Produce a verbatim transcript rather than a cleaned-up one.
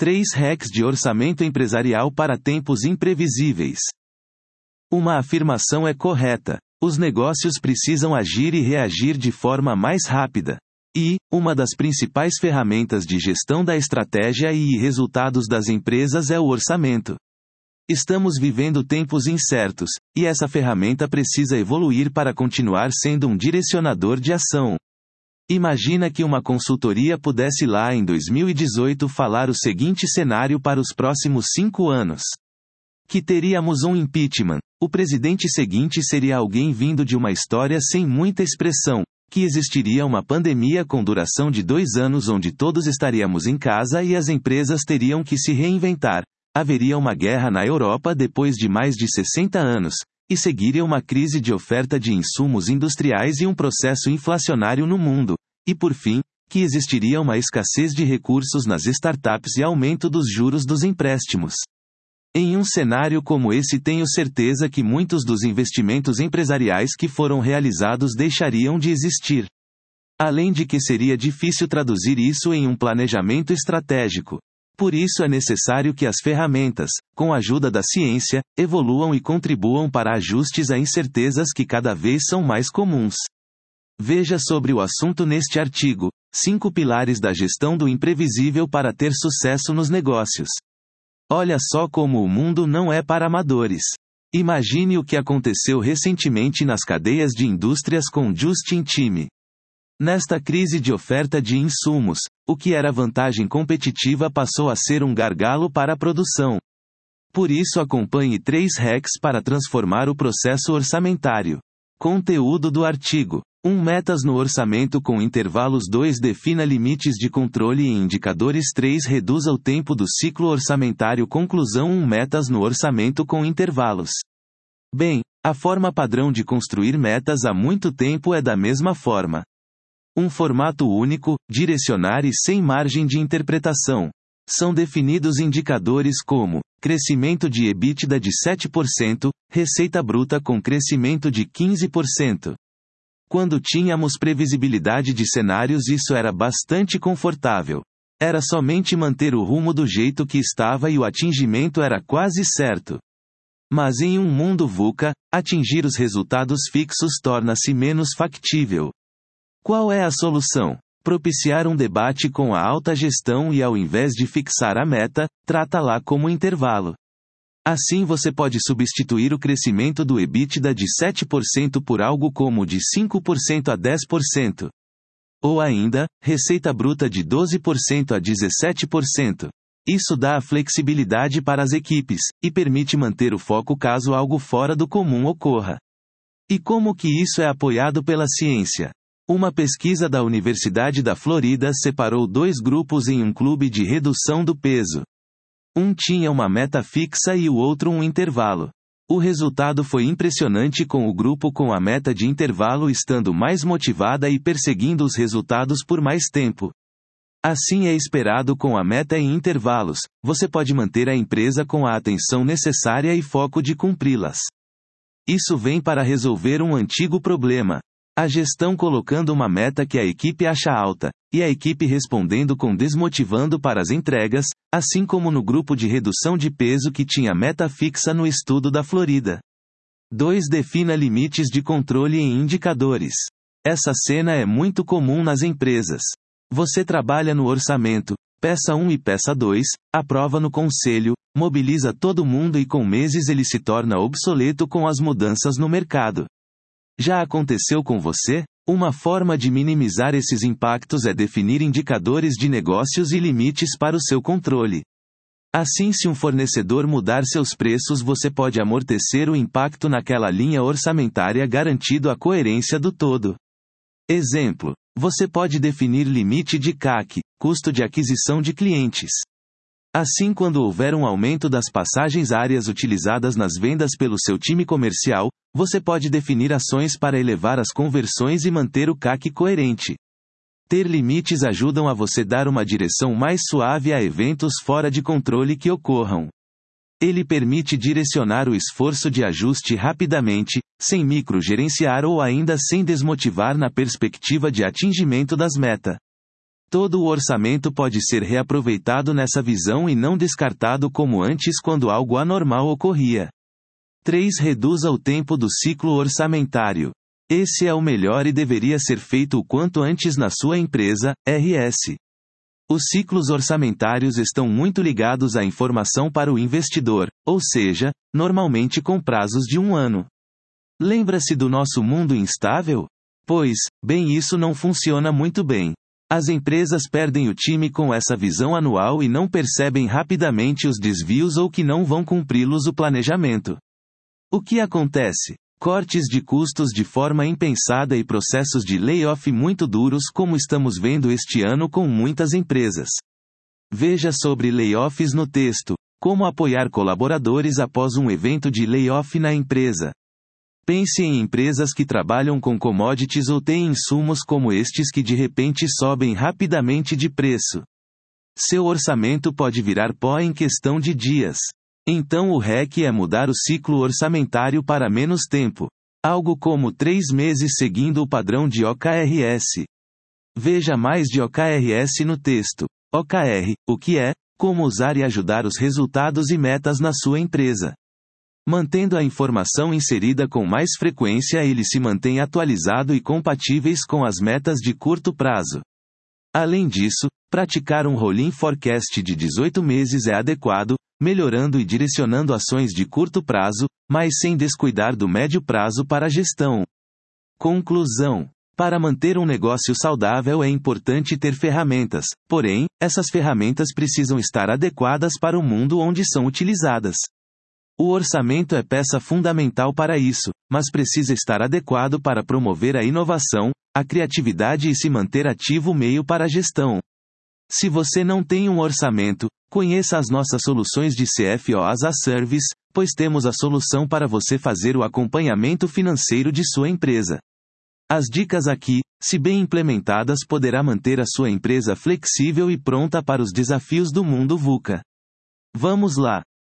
três hacks de orçamento empresarial para tempos imprevisíveis. Uma afirmação é correta. Os negócios precisam agir e reagir de forma mais rápida. E, uma das principais ferramentas de gestão da estratégia e resultados das empresas é o orçamento. Estamos vivendo tempos incertos, e essa ferramenta precisa evoluir para continuar sendo um direcionador de ação. Imagina que uma consultoria pudesse lá em dois mil e dezoito falar o seguinte cenário para os próximos cinco anos. Que teríamos um impeachment. O presidente seguinte seria alguém vindo de uma história sem muita expressão. Que existiria uma pandemia com duração de dois anos onde todos estaríamos em casa e as empresas teriam que se reinventar. Haveria uma guerra na Europa depois de mais de sessenta anos. E seguiria uma crise de oferta de insumos industriais e um processo inflacionário no mundo. E por fim, que existiria uma escassez de recursos nas startups e aumento dos juros dos empréstimos. Em um cenário como esse, tenho certeza que muitos dos investimentos empresariais que foram realizados deixariam de existir. Além de que seria difícil traduzir isso em um planejamento estratégico. Por isso é necessário que as ferramentas, com a ajuda da ciência, evoluam e contribuam para ajustes a incertezas que cada vez são mais comuns. Veja sobre o assunto neste artigo: cinco pilares da gestão do imprevisível para ter sucesso nos negócios. Olha só como o mundo não é para amadores. Imagine o que aconteceu recentemente nas cadeias de indústrias com just-in-time. Nesta crise de oferta de insumos, o que era vantagem competitiva passou a ser um gargalo para a produção. Por isso acompanhe três hacks para transformar o processo orçamentário. Conteúdo do artigo. um Metas no orçamento com intervalos. dois Defina limites de controle e indicadores. três Reduza o tempo do ciclo orçamentário. Conclusão. um Metas no orçamento com intervalos. Bem, a forma padrão de construir metas há muito tempo é da mesma forma. Um formato único, direcionar e sem margem de interpretação. São definidos indicadores como crescimento de EBITDA de sete por cento, receita bruta com crescimento de quinze por cento. Quando tínhamos previsibilidade de cenários, isso era bastante confortável. Era somente manter o rumo do jeito que estava e o atingimento era quase certo. Mas em um mundo VUCA, atingir os resultados fixos torna-se menos factível. Qual é a solução? Propiciar um debate com a alta gestão e, ao invés de fixar a meta, trata-la como intervalo. Assim você pode substituir o crescimento do EBITDA de sete por cento por algo como de cinco por cento a dez por cento. Ou ainda, receita bruta de doze por cento a dezessete por cento. Isso dá a flexibilidade para as equipes, e permite manter o foco caso algo fora do comum ocorra. E como que isso é apoiado pela ciência? Uma pesquisa da Universidade da Flórida separou dois grupos em um clube de redução do peso. Um tinha uma meta fixa e o outro um intervalo. O resultado foi impressionante, com o grupo com a meta de intervalo estando mais motivada e perseguindo os resultados por mais tempo. Assim é esperado com a meta em intervalos, você pode manter a empresa com a atenção necessária e foco de cumpri-las. Isso vem para resolver um antigo problema. A gestão colocando uma meta que a equipe acha alta, e a equipe respondendo com desmotivando para as entregas, assim como no grupo de redução de peso que tinha meta fixa no estudo da Flórida. dois Defina limites de controle e indicadores. Essa cena é muito comum nas empresas. Você trabalha no orçamento, peça um e peça dois, aprova no conselho, mobiliza todo mundo e com meses ele se torna obsoleto com as mudanças no mercado. Já aconteceu com você? Uma forma de minimizar esses impactos é definir indicadores de negócios e limites para o seu controle. Assim, se um fornecedor mudar seus preços, você pode amortecer o impacto naquela linha orçamentária, garantindo a coerência do todo. Exemplo: você pode definir limite de C A C, custo de aquisição de clientes. Assim, quando houver um aumento das passagens áreas utilizadas nas vendas pelo seu time comercial, você pode definir ações para elevar as conversões e manter o C A C coerente. Ter limites ajudam a você dar uma direção mais suave a eventos fora de controle que ocorram. Ele permite direcionar o esforço de ajuste rapidamente, sem microgerenciar ou ainda sem desmotivar na perspectiva de atingimento das metas. Todo o orçamento pode ser reaproveitado nessa visão e não descartado como antes quando algo anormal ocorria. três Reduza o tempo do ciclo orçamentário. Esse é o melhor e deveria ser feito o quanto antes na sua empresa, R S. Os ciclos orçamentários estão muito ligados à informação para o investidor, ou seja, normalmente com prazos de um ano. Lembra-se do nosso mundo instável? Pois, bem, isso não funciona muito bem. As empresas perdem o time com essa visão anual e não percebem rapidamente os desvios ou que não vão cumpri-los o planejamento. O que acontece? Cortes de custos de forma impensada e processos de layoff muito duros como estamos vendo este ano com muitas empresas. Veja sobre layoffs no texto. Como apoiar colaboradores após um evento de layoff na empresa. Pense em empresas que trabalham com commodities ou têm insumos como estes que de repente sobem rapidamente de preço. Seu orçamento pode virar pó em questão de dias. Então o R E C é mudar o ciclo orçamentário para menos tempo. Algo como três meses seguindo o padrão de O K R S. Veja mais de O K R S no texto. O K R, o que é, como usar e ajudar os resultados e metas na sua empresa. Mantendo a informação inserida com mais frequência, ele se mantém atualizado e compatíveis com as metas de curto prazo. Além disso, praticar um rolling forecast de dezoito meses é adequado, melhorando e direcionando ações de curto prazo, mas sem descuidar do médio prazo para a gestão. Conclusão. Para manter um negócio saudável é importante ter ferramentas, porém, essas ferramentas precisam estar adequadas para o mundo onde são utilizadas. O orçamento é peça fundamental para isso, mas precisa estar adequado para promover a inovação, a criatividade e se manter ativo meio para a gestão. Se você não tem um orçamento, conheça as nossas soluções de C F O as a Service, pois temos a solução para você fazer o acompanhamento financeiro de sua empresa. As dicas aqui, se bem implementadas, poderá manter a sua empresa flexível e pronta para os desafios do mundo VUCA. Vamos lá!